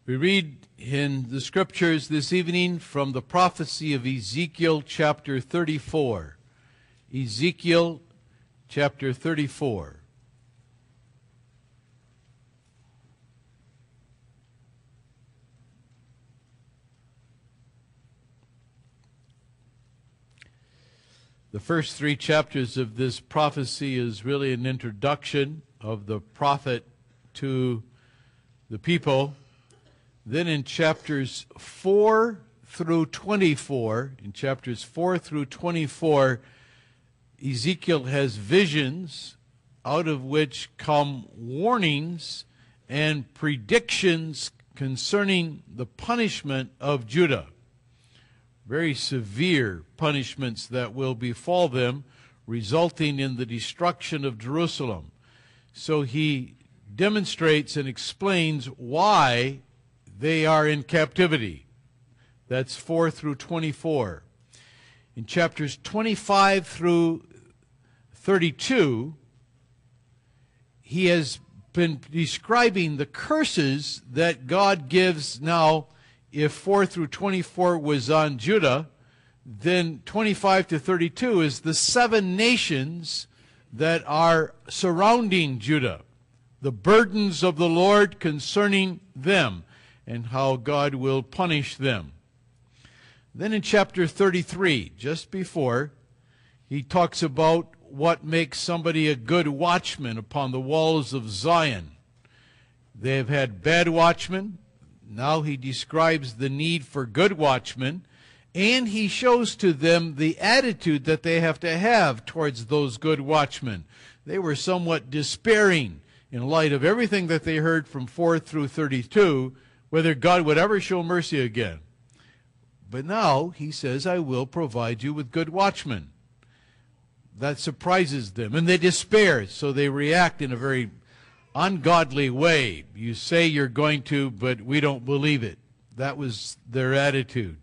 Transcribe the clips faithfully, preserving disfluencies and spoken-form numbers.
We read in the scriptures this evening from the prophecy of Ezekiel chapter thirty-four. Ezekiel chapter thirty-four. The first three chapters of this prophecy is really an introduction of the prophet to the people. Then in chapters four through twenty-four, in chapters four through twenty-four, Ezekiel has visions out of which come warnings and predictions concerning the punishment of Judah. Very severe punishments that will befall them, resulting in the destruction of Jerusalem. So he demonstrates and explains why they are in captivity. That's four through twenty-four. In chapters twenty-five through thirty-two, he has been describing the curses that God gives now. If four through twenty-four was on Judah, then twenty-five to thirty-two is the seven nations that are surrounding Judah, the burdens of the Lord concerning them, and how God will punish them. Then in chapter thirty-three, just before, he talks about what makes somebody a good watchman upon the walls of Zion. They have had bad watchmen. Now he describes the need for good watchmen, and he shows to them the attitude that they have to have towards those good watchmen. They were somewhat despairing in light of everything that they heard from four through thirty-two, whether God would ever show mercy again. But now he says, I will provide you with good watchmen. That surprises them, and they despair, so they react in a very ungodly way. You say you're going to, but we don't believe it. That was their attitude.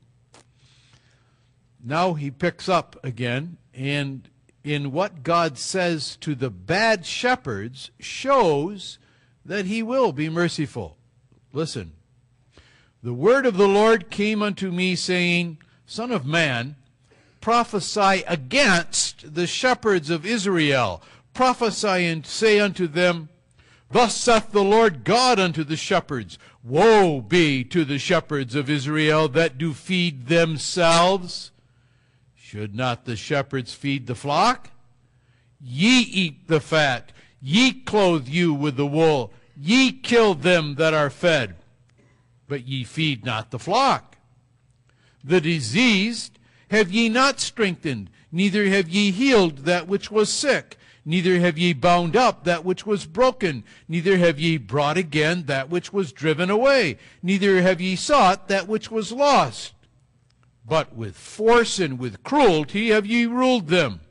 Now he picks up again, and in what God says to the bad shepherds shows that he will be merciful. Listen. The word of the Lord came unto me, saying, Son of man, prophesy against the shepherds of Israel. Prophesy and say unto them, Thus saith the Lord God unto the shepherds, Woe be to the shepherds of Israel that do feed themselves. Should not the shepherds feed the flock? Ye eat the fat, ye clothe you with the wool, ye kill them that are fed, but ye feed not the flock. The diseased have ye not strengthened, neither have ye healed that which was sick. Neither have ye bound up that which was broken, neither have ye brought again that which was driven away, neither have ye sought that which was lost. But with force and with cruelty have ye ruled them.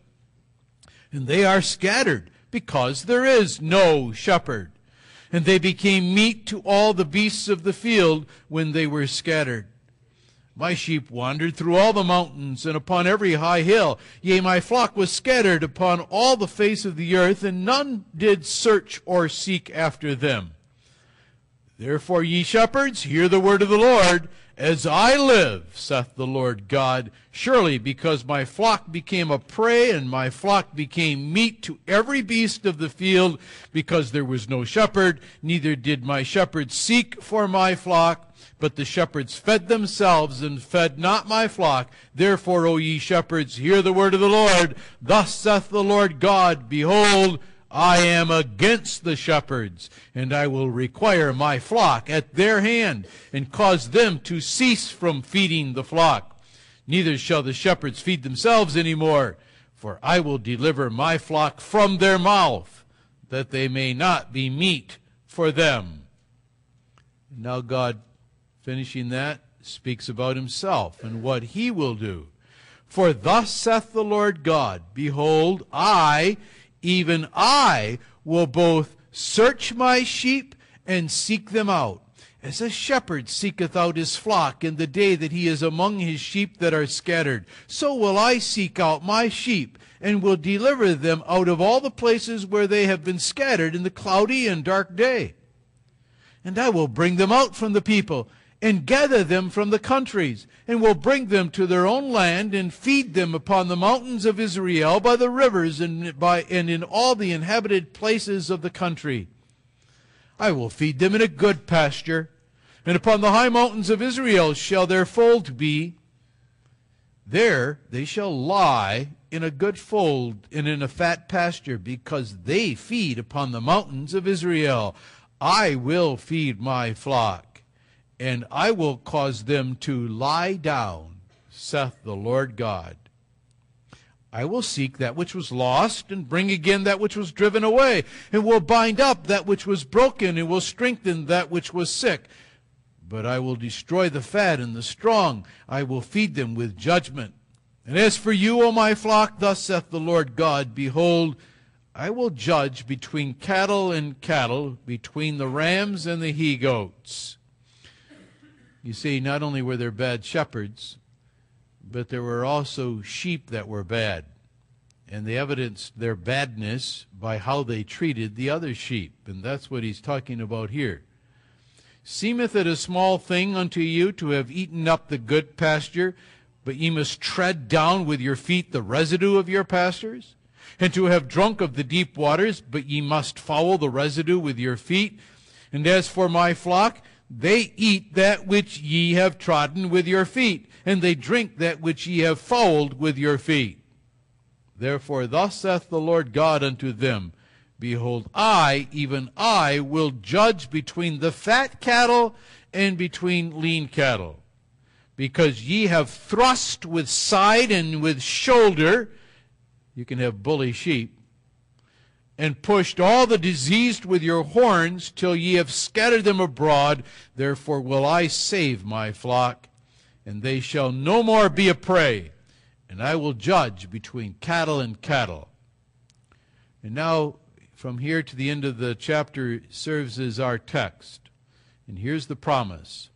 And they are scattered, because there is no shepherd. And they became meat to all the beasts of the field when they were scattered. My sheep wandered through all the mountains and upon every high hill. Yea, my flock was scattered upon all the face of the earth, and none did search or seek after them. Therefore, ye shepherds, hear the word of the Lord. As I live, saith the Lord God, surely because my flock became a prey, and my flock became meat to every beast of the field, because there was no shepherd, neither did my shepherds seek for my flock, but the shepherds fed themselves and fed not my flock. Therefore, O ye shepherds, hear the word of the Lord. Thus saith the Lord God, Behold, I am against the shepherds, and I will require my flock at their hand, and cause them to cease from feeding the flock. Neither shall the shepherds feed themselves any more, for I will deliver my flock from their mouth, that they may not be meat for them. Now God, finishing that, speaks about himself and what he will do. For thus saith the Lord God, Behold, I, even I, will both search my sheep and seek them out, as a shepherd seeketh out his flock in the day that he is among his sheep that are scattered. So will I seek out my sheep, and will deliver them out of all the places where they have been scattered in the cloudy and dark day. And I will bring them out from the people, and gather them from the countries, and will bring them to their own land, and feed them upon the mountains of Israel, by the rivers, and, by, and in all the inhabited places of the country. I will feed them in a good pasture, and upon the high mountains of Israel shall their fold be. There they shall lie in a good fold, and in a fat pasture, because they feed upon the mountains of Israel. I will feed my flock, and I will cause them to lie down, saith the Lord God. I will seek that which was lost, and bring again that which was driven away, and will bind up that which was broken, and will strengthen that which was sick. But I will destroy the fat and the strong. I will feed them with judgment. And as for you, O my flock, thus saith the Lord God, behold, I will judge between cattle and cattle, between the rams and the he-goats. You see, not only were there bad shepherds, but there were also sheep that were bad. And they evidenced their badness by how they treated the other sheep. And that's what he's talking about here. Seemeth it a small thing unto you to have eaten up the good pasture, but ye must tread down with your feet the residue of your pastures? And to have drunk of the deep waters, but ye must foul the residue with your feet? And as for my flock, they eat that which ye have trodden with your feet, and they drink that which ye have fouled with your feet. Therefore thus saith the Lord God unto them, behold, I, even I, will judge between the fat cattle and between lean cattle, because ye have thrust with side and with shoulder, you can have bully sheep, and pushed all the diseased with your horns, till ye have scattered them abroad. Therefore will I save my flock, and they shall no more be a prey, and I will judge between cattle and cattle. And now, from here to the end of the chapter serves as our text. And here's the promise.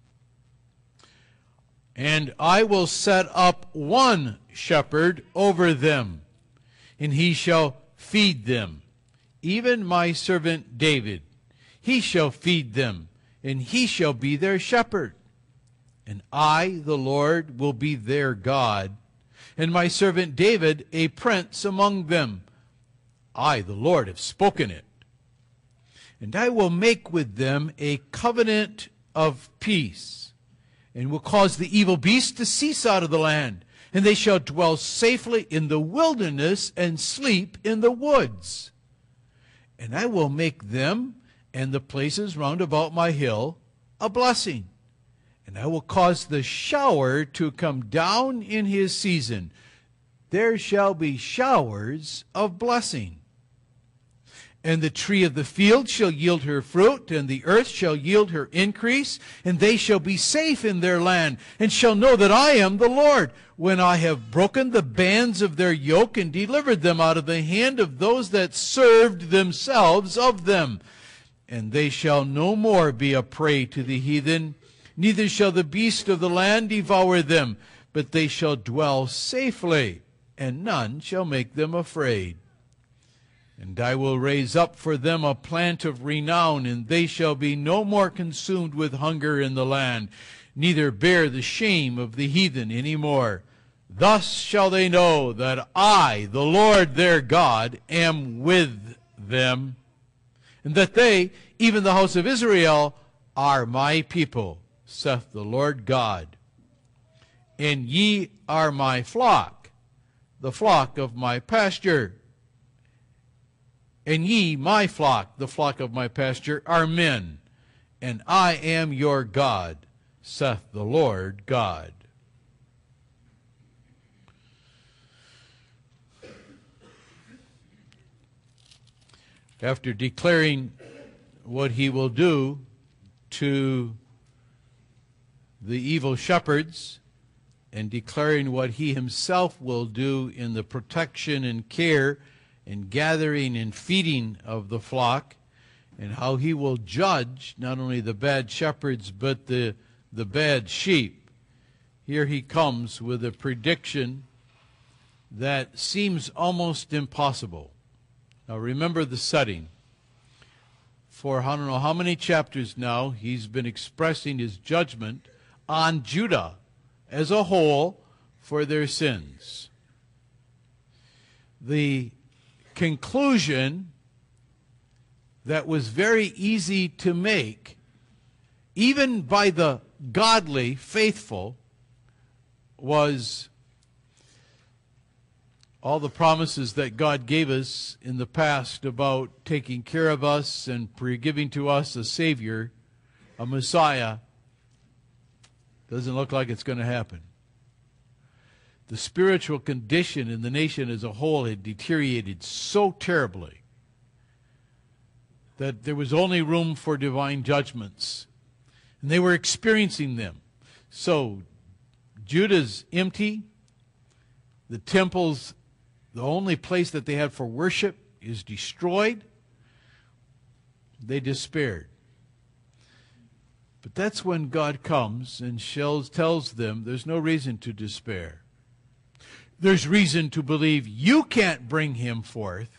And I will set up one shepherd over them, and he shall feed them, even my servant David. He shall feed them, and he shall be their shepherd. And I, the Lord, will be their God, and my servant David a prince among them. I, the Lord, have spoken it. And I will make with them a covenant of peace, and will cause the evil beast to cease out of the land, and they shall dwell safely in the wilderness and sleep in the woods. And I will make them and the places round about my hill a blessing. And I will cause the shower to come down in his season. There shall be showers of blessing. And the tree of the field shall yield her fruit, and the earth shall yield her increase, and they shall be safe in their land, and shall know that I am the Lord, when I have broken the bands of their yoke, and delivered them out of the hand of those that served themselves of them. And they shall no more be a prey to the heathen, neither shall the beast of the land devour them, but they shall dwell safely, and none shall make them afraid. And I will raise up for them a plant of renown, and they shall be no more consumed with hunger in the land, neither bear the shame of the heathen any more. Thus shall they know that I, the Lord their God, am with them, and that they, even the house of Israel, are my people, saith the Lord God. And ye are my flock, the flock of my pasture. And ye, my flock, the flock of my pasture, are men, and I am your God, saith the Lord God. After declaring what he will do to the evil shepherds, and declaring what he himself will do in the protection and care and gathering and feeding of the flock, and how he will judge not only the bad shepherds but the, the bad sheep. Here he comes with a prediction that seems almost impossible. Now remember the setting. for I don't know how many chapters now, he's been expressing his judgment on Judah as a whole for their sins. The conclusion that was very easy to make, even by the godly, faithful, was all the promises that God gave us in the past about taking care of us and giving to us a Savior, a Messiah, doesn't look like it's going to happen. The spiritual condition in the nation as a whole had deteriorated so terribly that there was only room for divine judgments. And they were experiencing them. So Judah's empty. The temple's, the only place that they had for worship, is destroyed. They despaired. But that's when God comes and tells them there's no reason to despair. There's reason to believe you can't bring him forth,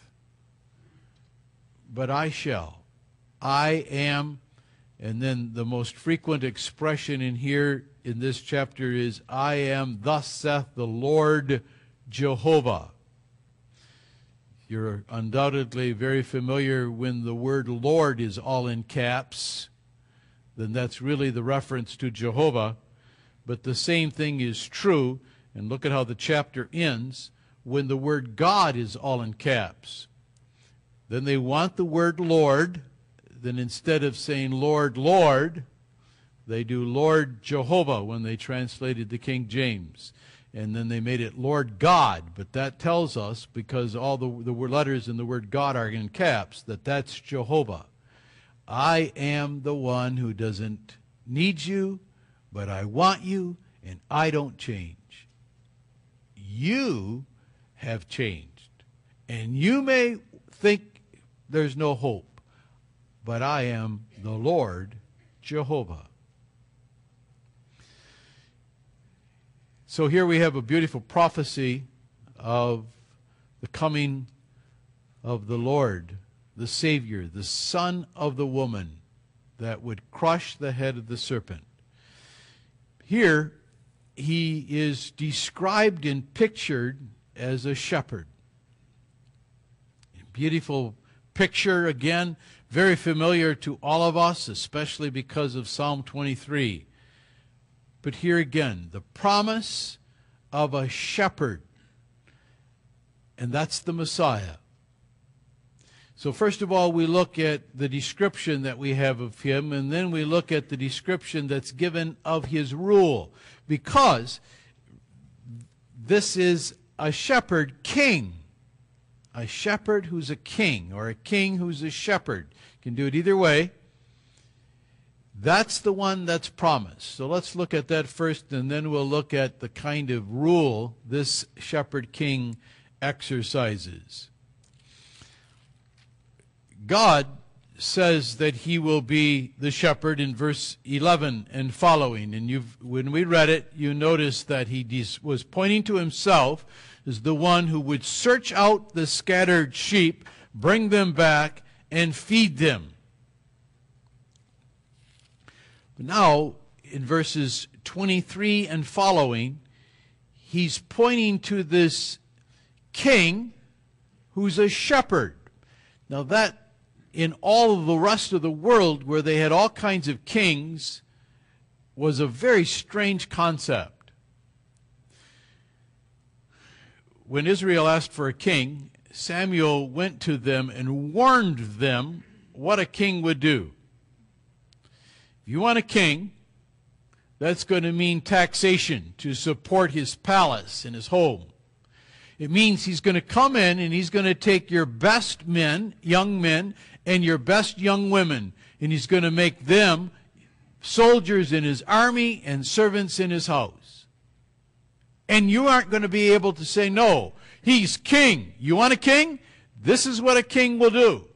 but I shall. I am, and then the most frequent expression in here in this chapter is, I am, thus saith the Lord Jehovah. You're undoubtedly very familiar when the word Lord is all in caps, then that's really the reference to Jehovah. But the same thing is true, and look at how the chapter ends, when the word God is all in caps. Then they want the word Lord, then instead of saying Lord, Lord, they do Lord Jehovah when they translated the King James. And then they made it Lord God, but that tells us, because all the, the letters in the word God are in caps, that that's Jehovah. I am the one who doesn't need you, but I want you, and I don't change. You have changed, and you may think there's no hope, but I am the Lord Jehovah. So here we have a beautiful prophecy of the coming of the Lord, the Savior, the Son of the woman that would crush the head of the serpent. Here he is described and pictured as a shepherd. Beautiful picture, again, very familiar to all of us, especially because of Psalm twenty-three. But here again, the promise of a shepherd, and that's the Messiah. So first of all, we look at the description that we have of him, and then we look at the description that's given of his rule, because this is a shepherd king. A shepherd who's a king, or a king who's a shepherd. You can do it either way. That's the one that's promised. So let's look at that first, and then we'll look at the kind of rule this shepherd king exercises. God says that he will be the shepherd in verse eleven and following. And you've, when we read it, you notice that he was pointing to himself as the one who would search out the scattered sheep, bring them back, and feed them. But now, in verses twenty-three and following, he's pointing to this king who's a shepherd. Now that, in all of the rest of the world where they had all kinds of kings, was a very strange concept. When Israel asked for a king, Samuel went to them and warned them what a king would do. If you want a king, that's going to mean taxation to support his palace and his home. It means he's going to come in and he's going to take your best men, young men, and your best young women, and he's going to make them soldiers in his army and servants in his house. And you aren't going to be able to say, no, he's king. You want a king? This is what a king will do.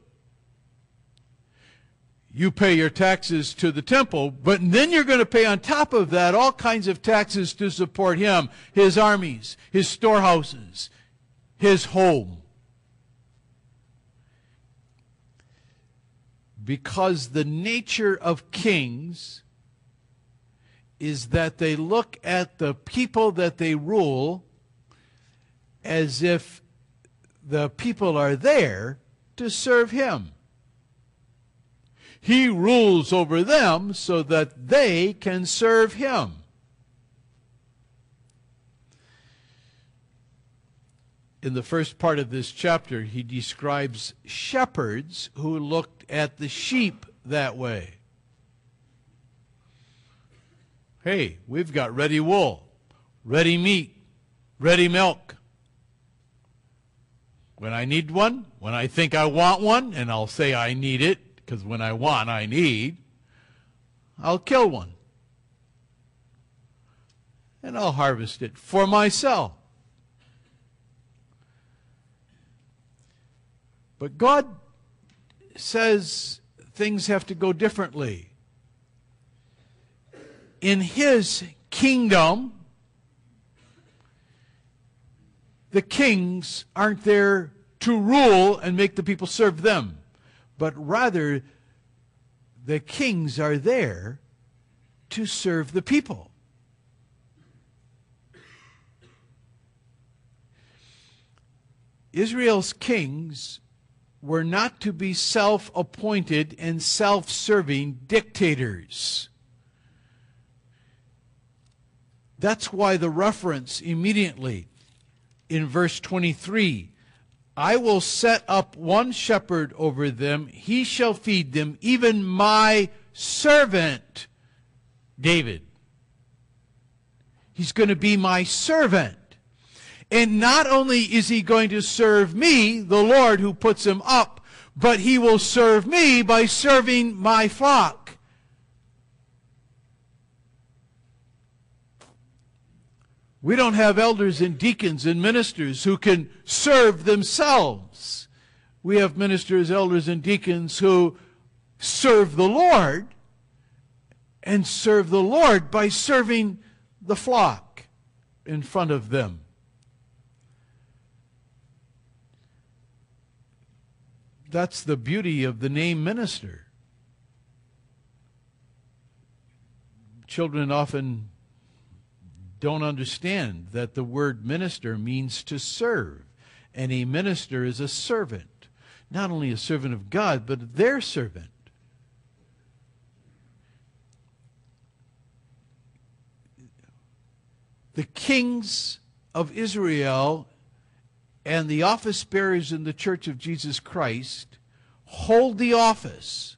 You pay your taxes to the temple, but then you're going to pay on top of that all kinds of taxes to support him, his armies, his storehouses, his home. because the nature of kings is that they look at the people that they rule as if the people are there to serve him. He rules over them so that they can serve him. In the first part of this chapter, he describes shepherds who looked at the sheep that way. Hey, we've got ready wool, ready meat, ready milk. When I need one, when I think I want one, and I'll say I need it, because when I want, I need, I'll kill one. And I'll harvest it for myself. But God says things have to go differently. In his kingdom, the kings aren't there to rule and make the people serve them, but rather the kings are there to serve the people. Israel's kings were not to be self-appointed and self-serving dictators. That's why the reference immediately in verse twenty-three, I will set up one shepherd over them, he shall feed them, even my servant David. He's going to be my servant. And not only is he going to serve me, the Lord who puts him up, but he will serve me by serving my flock. We don't have elders and deacons and ministers who can serve themselves. We have ministers, elders, and deacons who serve the Lord and serve the Lord by serving the flock in front of them. That's the beauty of the name minister. Children often don't understand that the word minister means to serve. And a minister is a servant. Not only a servant of God, but their servant. The kings of Israel and the office bearers in the Church of Jesus Christ hold the office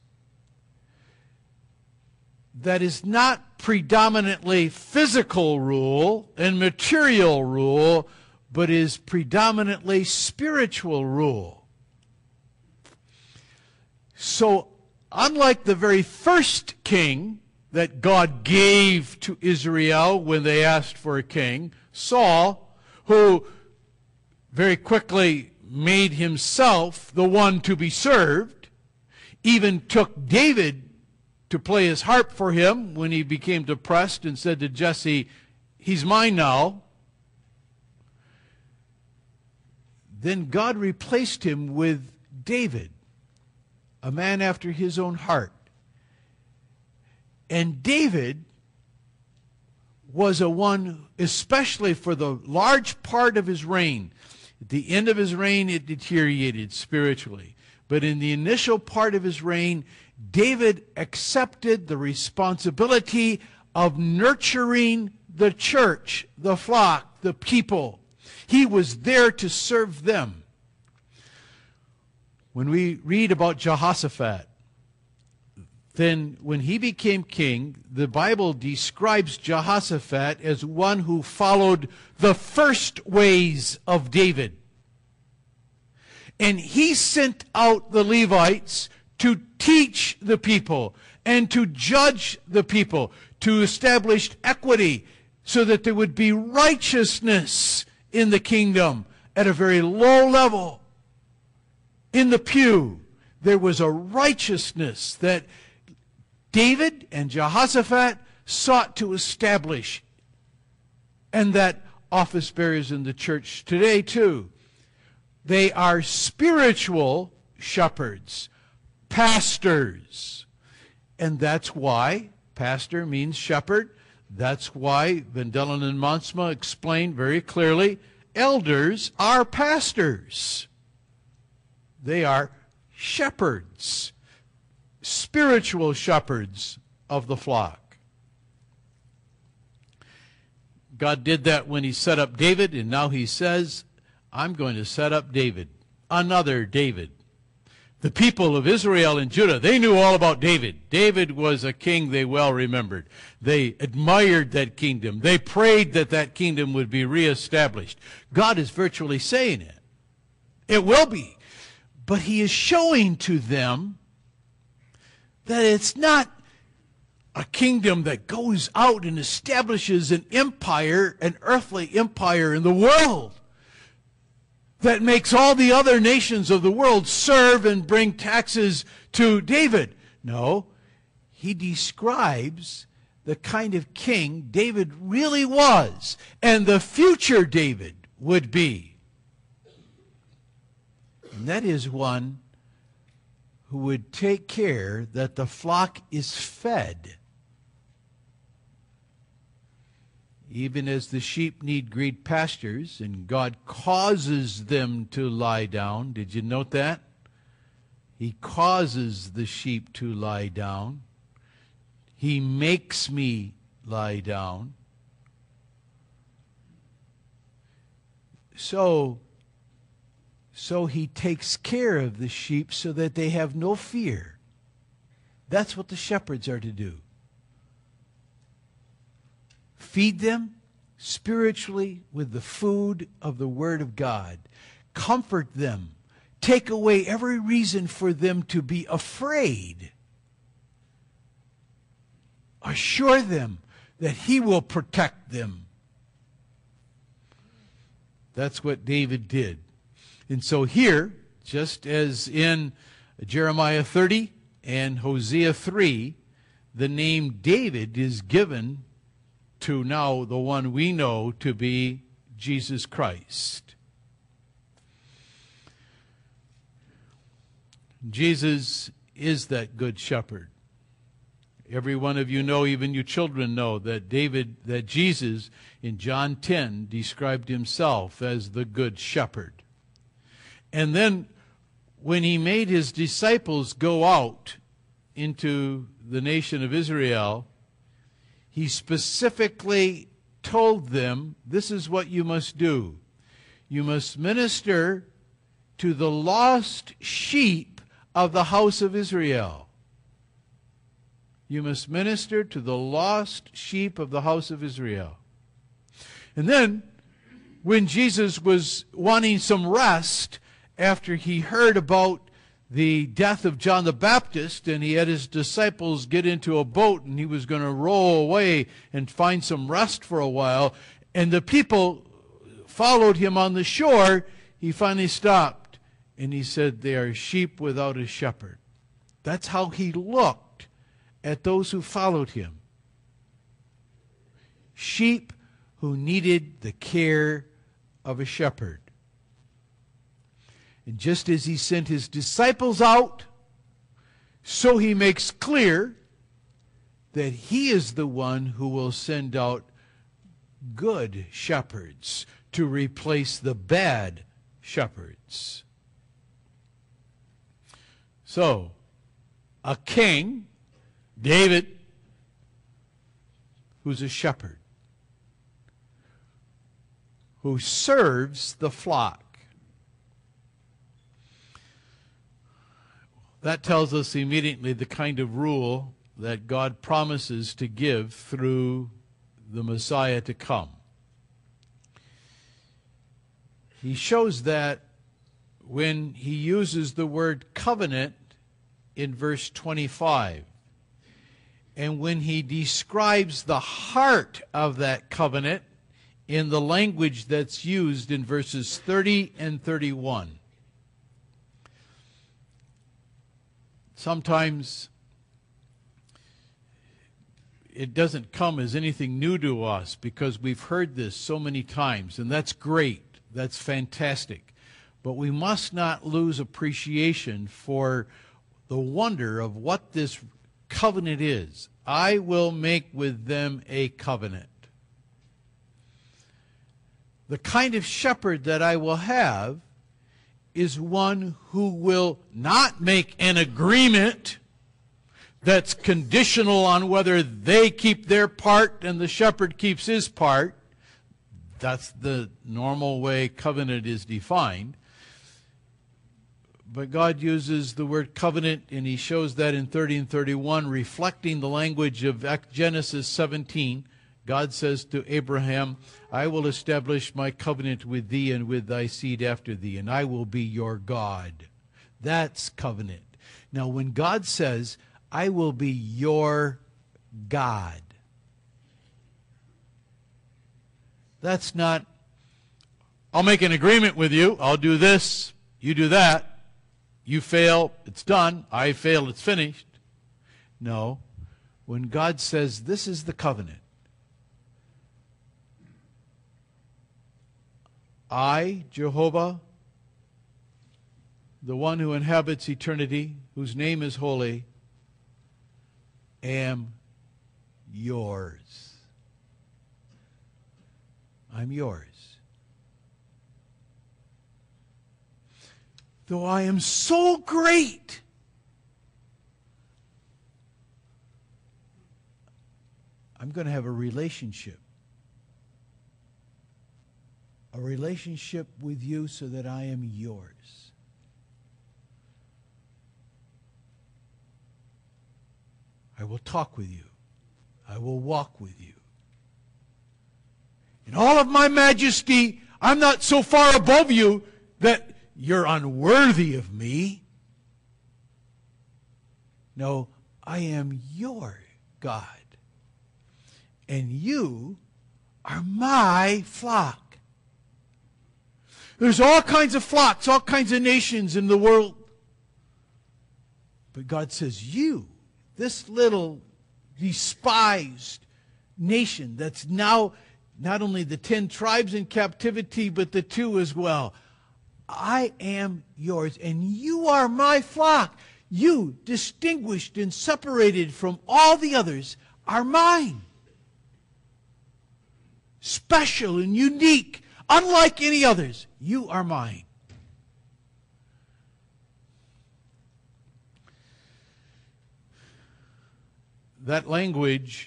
that is not predominantly physical rule and material rule, but is predominantly spiritual rule. So, unlike the very first king that God gave to Israel when they asked for a king, Saul, who very quickly made himself the one to be served, even took David to play his harp for him when he became depressed and said to Jesse, he's mine now. Then God replaced him with David, a man after his own heart. And David was a one, especially for the large part of his reign. At the end of his reign, it deteriorated spiritually. But in the initial part of his reign, David accepted the responsibility of nurturing the church, the flock, the people. He was there to serve them. When we read about Jehoshaphat, then when he became king, the Bible describes Jehoshaphat as one who followed the first ways of David. And he sent out the Levites to teach the people and to judge the people, to establish equity so that there would be righteousness in the kingdom at a very low level. In the pew, there was a righteousness that David and Jehoshaphat sought to establish, and that office bearers in the church today too. They are spiritual shepherds, pastors. And that's why, pastor means shepherd. That's why Van Dellen and Monsma explained very clearly, elders are pastors. They are shepherds, spiritual shepherds of the flock. God did that when he set up David, and now he says, I'm going to set up David, another David. The people of Israel and Judah, they knew all about David. David was a king they well remembered. They admired that kingdom. They prayed that that kingdom would be reestablished. God is virtually saying it. It will be. But he is showing to them that it's not a kingdom that goes out and establishes an empire, an earthly empire in the world, that makes all the other nations of the world serve and bring taxes to David. No, he describes the kind of king David really was, and the future David would be. And that is one who would take care that the flock is fed. Even as the sheep need green pastures, and God causes them to lie down. Did you note that? He causes the sheep to lie down. He makes me lie down. So, so he takes care of the sheep so that they have no fear. That's what the shepherds are to do. Feed them spiritually with the food of the Word of God. Comfort them. Take away every reason for them to be afraid. Assure them that he will protect them. That's what David did. And so here, just as in Jeremiah thirty and Hosea three, the name David is given to now the one we know to be Jesus Christ. Jesus is that good shepherd. Every one of you know, even you children know, that David, that Jesus in John ten described himself as the good shepherd. And then when he made his disciples go out into the nation of Israel, he specifically told them, this is what you must do. You must minister to the lost sheep of the house of Israel. You must minister to the lost sheep of the house of Israel. And then, when Jesus was wanting some rest after he heard about the death of John the Baptist, and he had his disciples get into a boat, and he was going to row away and find some rest for a while, and the people followed him on the shore, he finally stopped, and he said, they are sheep without a shepherd. That's how he looked at those who followed him. Sheep who needed the care of a shepherd. And just as he sent his disciples out, so he makes clear that he is the one who will send out good shepherds to replace the bad shepherds. So, a king, David, who's a shepherd, who serves the flock. That tells us immediately the kind of rule that God promises to give through the Messiah to come. He shows that when he uses the word covenant in verse twenty-five. And when he describes the heart of that covenant in the language that's used in verses thirty and thirty-one. Sometimes it doesn't come as anything new to us because we've heard this so many times, and that's great. That's fantastic. But we must not lose appreciation for the wonder of what this covenant is. I will make with them a covenant. The kind of shepherd that I will have is one who will not make an agreement that's conditional on whether they keep their part and the shepherd keeps his part. That's the normal way covenant is defined. But God uses the word covenant, and he shows that in thirty and thirty-one, reflecting the language of Genesis seventeen. God says to Abraham, I will establish my covenant with thee and with thy seed after thee, and I will be your God. That's covenant. Now, when God says, I will be your God, that's not, I'll make an agreement with you, I'll do this, you do that. You fail, it's done. I fail, it's finished. No. When God says, this is the covenant. I, Jehovah, the one who inhabits eternity, whose name is holy, am yours. I'm yours. Though I am so great, I'm going to have a relationship. A relationship with you so that I am yours. I will talk with you. I will walk with you. In all of my majesty, I'm not so far above you that you're unworthy of me. No, I am your God. And you are my flock. There's all kinds of flocks, all kinds of nations in the world. But God says, you, this little despised nation that's now not only the ten tribes in captivity, but the two as well. I am yours, and you are my flock. You, distinguished and separated from all the others, are mine. Special and unique, unlike any others. You are mine. That language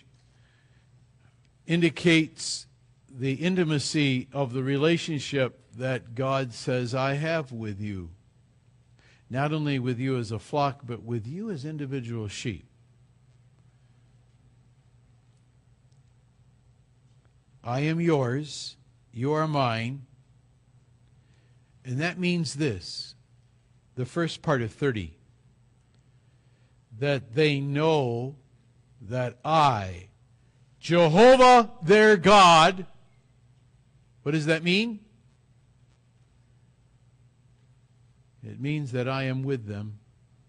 indicates the intimacy of the relationship that God says, I have with you. Not only with you as a flock, but with you as individual sheep. I am yours, you are mine. And that means this, the first part of thirty, that they know that I, Jehovah their God, what does that mean? It means that I am with them.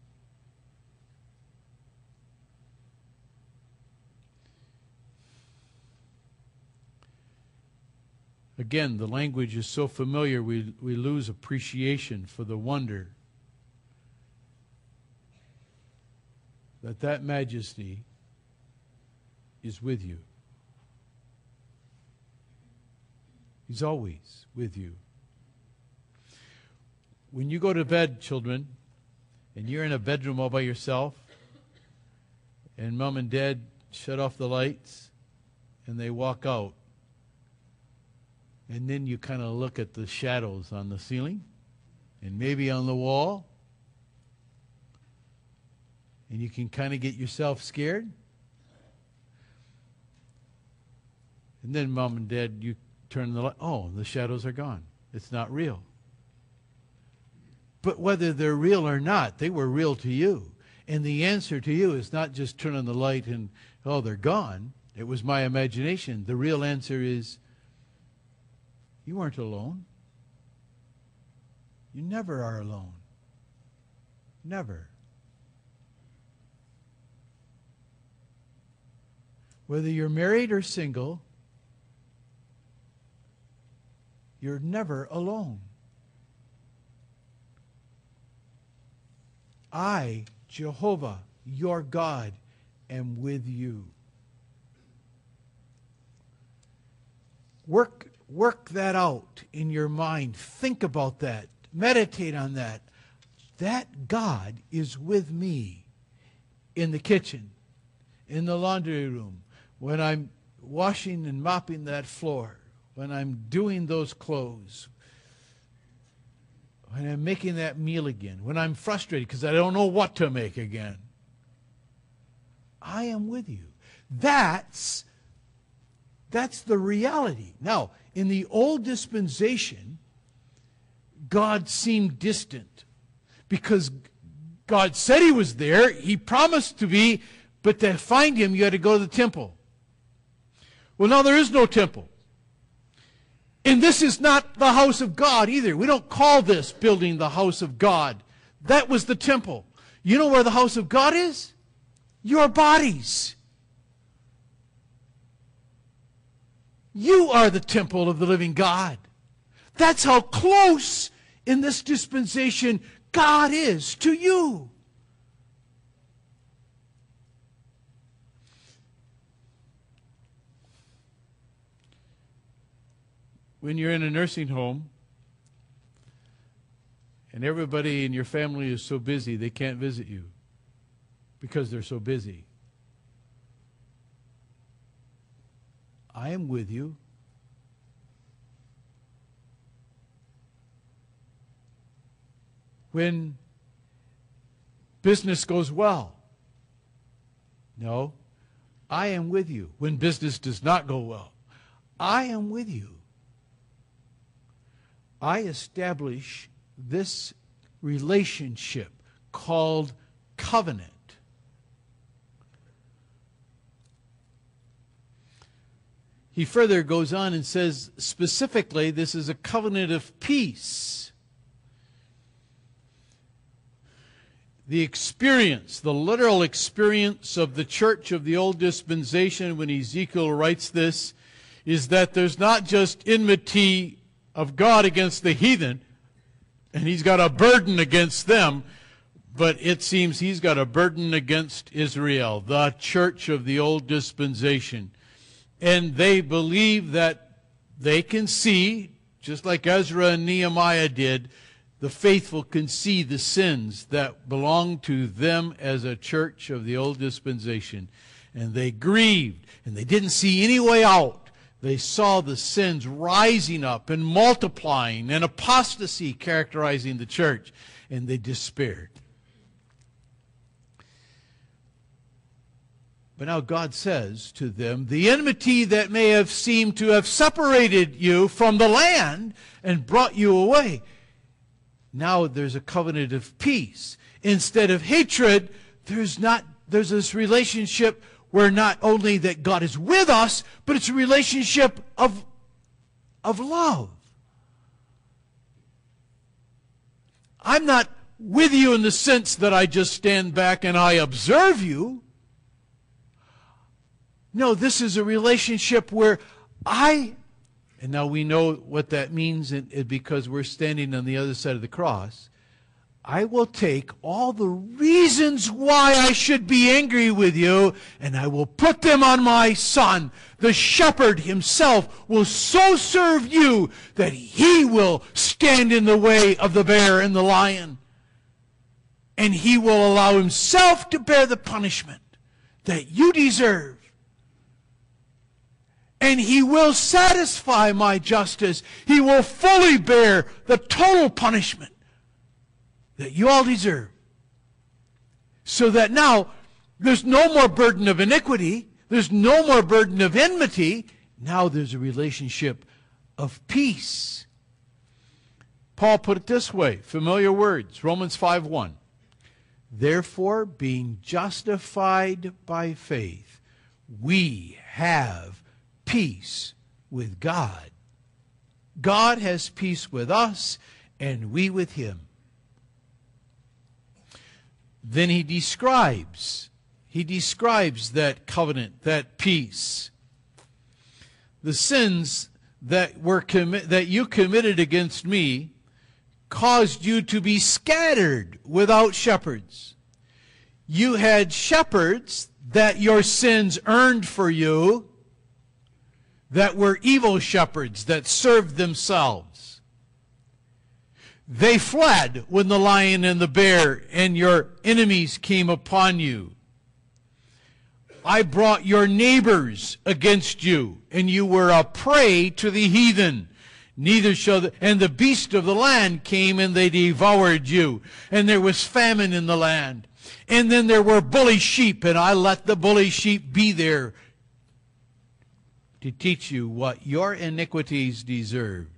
Again, the language is so familiar, we, we lose appreciation for the wonder that that majesty is with you. He's always with you. When you go to bed, children, and you're in a bedroom all by yourself, and mom and dad shut off the lights, and they walk out, and then you kind of look at the shadows on the ceiling and maybe on the wall, and you can kind of get yourself scared. And then mom and dad, you turn the light, oh, the shadows are gone. It's not real. But whether they're real or not, they were real to you. And the answer to you is not just turn on the light and, oh, they're gone. It was my imagination. The real answer is, you weren't alone. You never are alone. Never. Whether you're married or single, you're never alone. I Jehovah, your God, am with you. Work, work that out in your mind. Think about that. Meditate on that. That God is with me in the kitchen, in the laundry room, when I'm washing and mopping that floor, when I'm doing those clothes, when I'm making that meal again, when I'm frustrated because I don't know what to make again. I am with you. That's, that's the reality. Now, in the old dispensation, God seemed distant because God said he was there. He promised to be, but to find him, you had to go to the temple. Well, now there is no temple. And this is not the house of God either. We don't call this building the house of God. That was the temple. You know where the house of God is? Your bodies. You are the temple of the living God. That's how close in this dispensation God is to you. When you're in a nursing home and everybody in your family is so busy they can't visit you because they're so busy, I am with you. When business goes well, no, I am with you. When business does not go well, I am with you. I establish this relationship called covenant. He further goes on and says, specifically, this is a covenant of peace. The experience, the literal experience of the church of the old dispensation when Ezekiel writes this, is that there's not just enmity of God against the heathen, and he's got a burden against them, but it seems he's got a burden against Israel, the church of the old dispensation. And they believe that they can see, just like Ezra and Nehemiah did, the faithful can see the sins that belong to them as a church of the old dispensation. And they grieved, and they didn't see any way out. They saw the sins rising up and multiplying and apostasy characterizing the church, and they despaired. But now God says to them, the enmity that may have seemed to have separated you from the land and brought you away, now there's a covenant of peace. Instead of hatred, there's not there's this relationship where not only that God is with us, but it's a relationship of, of love. I'm not with you in the sense that I just stand back and I observe you. No, this is a relationship where I, and now we know what that means because we're standing on the other side of the cross. I will take all the reasons why I should be angry with you, and I will put them on my Son. The shepherd himself will so serve you that he will stand in the way of the bear and the lion. And he will allow himself to bear the punishment that you deserve. And he will satisfy my justice. He will fully bear the total punishment that you all deserve. So that now there's no more burden of iniquity. There's no more burden of enmity. Now there's a relationship of peace. Paul put it this way, familiar words, Romans five one. Therefore, being justified by faith, we have peace with God. God has peace with us, and we with him. Then he describes, he describes that covenant, that peace. The sins that were commi- that you committed against me caused you to be scattered without shepherds. You had shepherds that your sins earned for you, that were evil shepherds that served themselves. They fled when the lion and the bear and your enemies came upon you. I brought your neighbors against you, and you were a prey to the heathen. Neither shall the, and the beast of the land came, and they devoured you. And there was famine in the land. And then there were bully sheep, and I let the bully sheep be there to teach you what your iniquities deserved.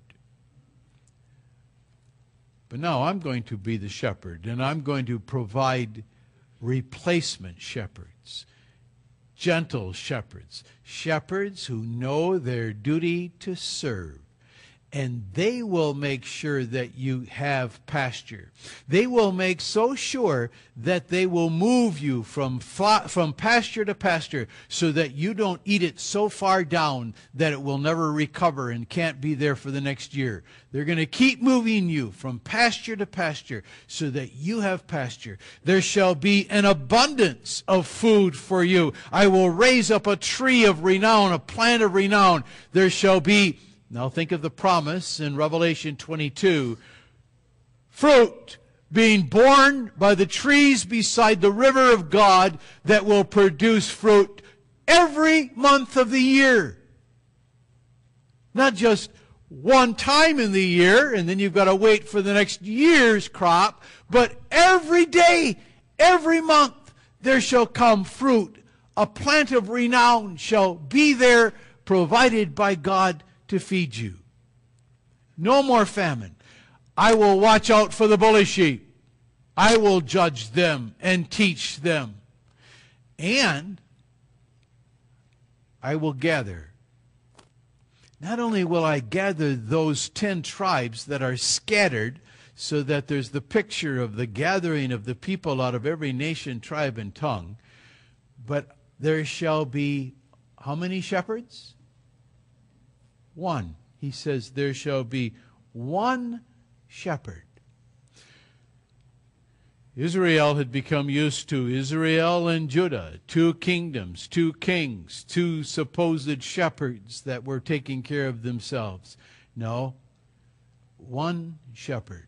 But now I'm going to be the shepherd, and I'm going to provide replacement shepherds, gentle shepherds, shepherds who know their duty to serve. And they will make sure that you have pasture. They will make so sure that they will move you from from pasture to pasture so that you don't eat it so far down that it will never recover and can't be there for the next year. They're going to keep moving you from pasture to pasture so that you have pasture. There shall be an abundance of food for you. I will raise up a tree of renown, a plant of renown. There shall be... Now think of the promise in Revelation twenty-two. Fruit being borne by the trees beside the river of God that will produce fruit every month of the year. Not just one time in the year and then you've got to wait for the next year's crop, but every day, every month there shall come fruit. A plant of renown shall be there, provided by God to feed you. No more famine. I will watch out for the bully sheep. I will judge them and teach them. And I will gather. Not only will I gather those ten tribes that are scattered, so that there's the picture of the gathering of the people out of every nation, tribe, and tongue, but there shall be how many shepherds? One. He says there shall be one shepherd. Israel had become used to Israel and Judah, two kingdoms, two kings, two supposed shepherds that were taking care of themselves. No, one shepherd.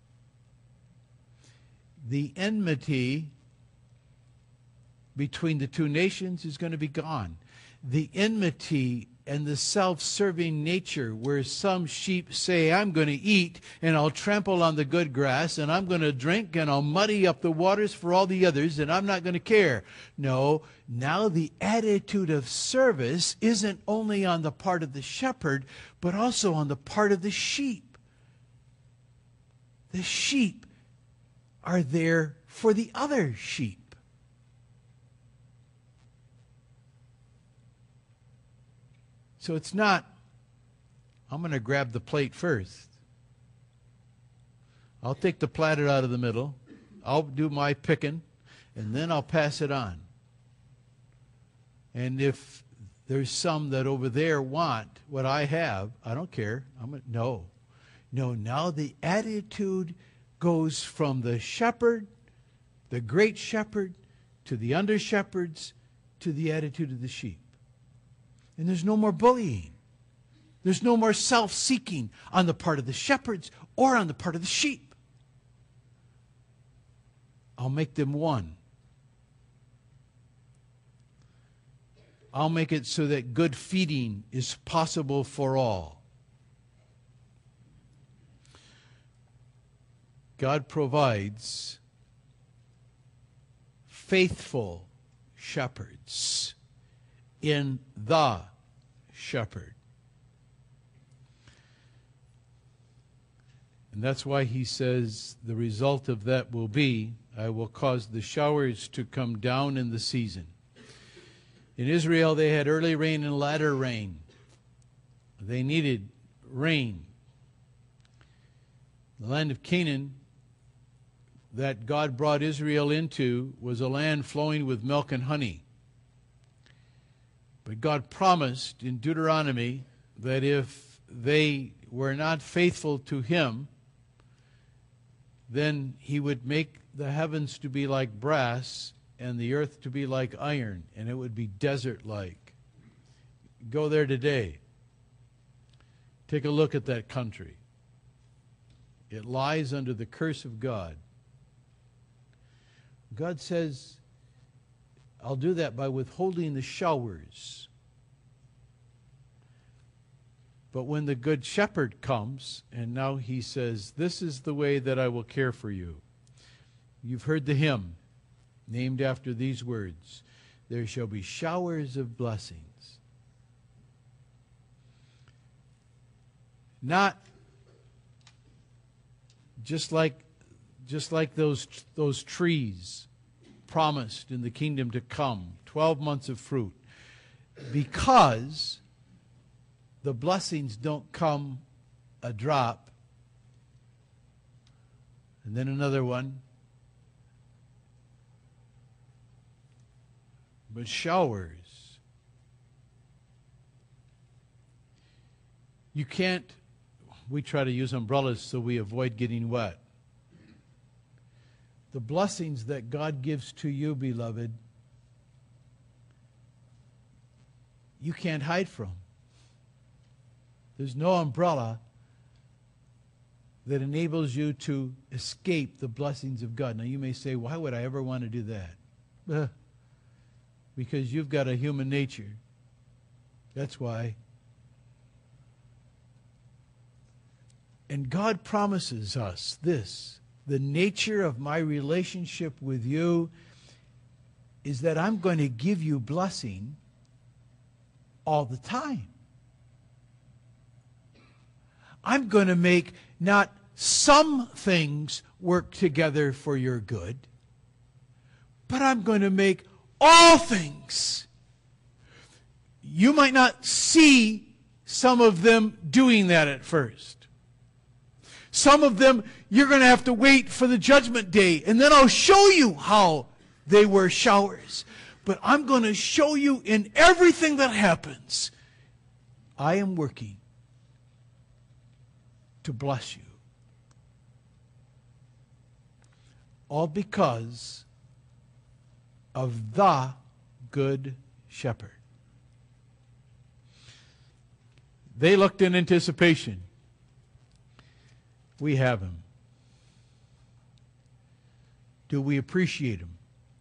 The enmity between the two nations is going to be gone. The enmity and the self-serving nature where some sheep say, I'm going to eat and I'll trample on the good grass and I'm going to drink and I'll muddy up the waters for all the others and I'm not going to care. No, now the attitude of service isn't only on the part of the shepherd, but also on the part of the sheep. The sheep are there for the other sheep. So it's not, I'm going to grab the plate first. I'll take the platter out of the middle. I'll do my picking, and then I'll pass it on. And if there's some that over there want what I have, I don't care. I'm gonna, no. No, now the attitude goes from the shepherd, the great shepherd, to the under shepherds, to the attitude of the sheep. And there's no more bullying. There's no more self-seeking on the part of the shepherds or on the part of the sheep. I'll make them one. I'll make it so that good feeding is possible for all. God provides faithful shepherds in the shepherd. And that's why he says the result of that will be, I will cause the showers to come down in the season. In Israel, they had early rain and latter rain. They needed rain. The land of Canaan that God brought Israel into was a land flowing with milk and honey. But God promised in Deuteronomy that if they were not faithful to him, then he would make the heavens to be like brass and the earth to be like iron, and it would be desert-like. Go there today. Take a look at that country. It lies under the curse of God. God says, I'll do that by withholding the showers. But when the good shepherd comes, and now he says, this is the way that I will care for you. You've heard the hymn named after these words. There shall be showers of blessings. Not just like just like those those trees promised in the kingdom to come, twelve months of fruit. Because the blessings don't come a drop and then another one, but showers. You can't, we try to use umbrellas so we avoid getting wet. The blessings that God gives to you, beloved, you can't hide from. There's no umbrella that enables you to escape the blessings of God. Now you may say, why would I ever want to do that? Uh, because you've got a human nature. That's why. And God promises us this. The nature of my relationship with you is that I'm going to give you blessing all the time. I'm going to make not some things work together for your good, but I'm going to make all things. You might not see some of them doing that at first. Some of them, you're going to have to wait for the judgment day, and then I'll show you how they were showers. But I'm going to show you in everything that happens, I am working to bless you. All because of the Good Shepherd. They looked in anticipation. We have him. Do we appreciate him?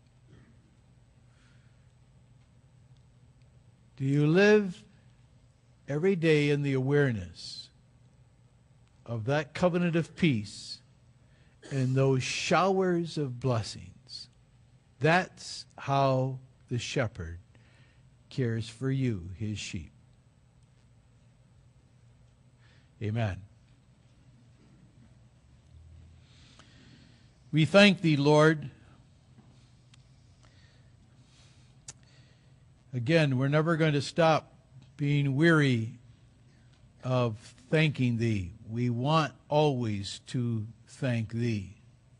Do you live every day in the awareness of that covenant of peace and those showers of blessings? That's how the shepherd cares for you, his sheep. Amen. We thank thee, Lord. Again, we're never going to stop being weary of thanking thee. We want always to thank thee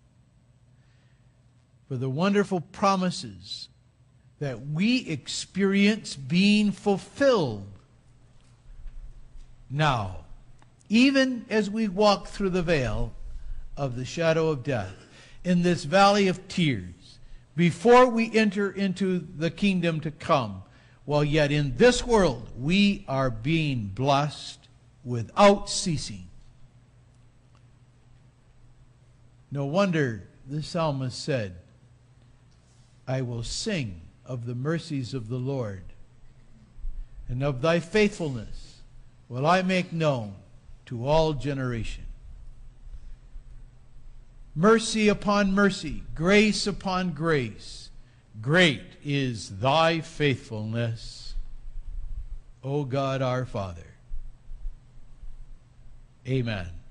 for the wonderful promises that we experience being fulfilled now, even as we walk through the veil of the shadow of death, in this valley of tears, before we enter into the kingdom to come, while yet in this world we are being blessed without ceasing. No wonder the psalmist said, I will sing of the mercies of the Lord, and of thy faithfulness will I make known to all generations. Mercy upon mercy, grace upon grace. Great is thy faithfulness, O God our Father. Amen.